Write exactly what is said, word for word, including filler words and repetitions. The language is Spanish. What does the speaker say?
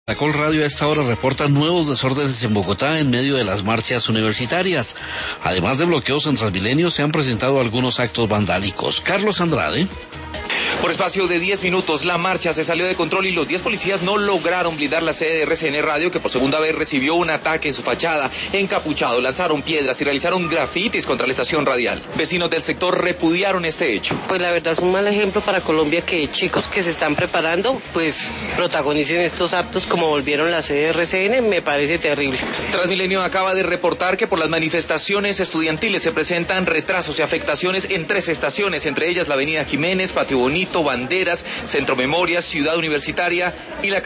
Caracol Radio a esta hora reporta nuevos desórdenes en Bogotá en medio de las marchas universitarias. Además de bloqueos en Transmilenio, se han presentado algunos actos vandálicos. Carlos Andrade. Por espacio de diez minutos, la marcha se salió de control y los diez policías no lograron blindar la sede de R C N Radio, que por segunda vez recibió un ataque en su fachada. Encapuchados, lanzaron piedras y realizaron grafitis contra la estación radial. Vecinos del sector repudiaron este hecho. Pues la verdad es un mal ejemplo para Colombia que chicos que se están preparando, pues protagonicen estos actos como volvieron la sede de R C N, me parece terrible. Transmilenio acaba de reportar que por las manifestaciones estudiantiles se presentan retrasos y afectaciones en tres estaciones, entre ellas la avenida Jiménez, Patio Bonito, Banderas, Centro Memorias, Ciudad Universitaria y la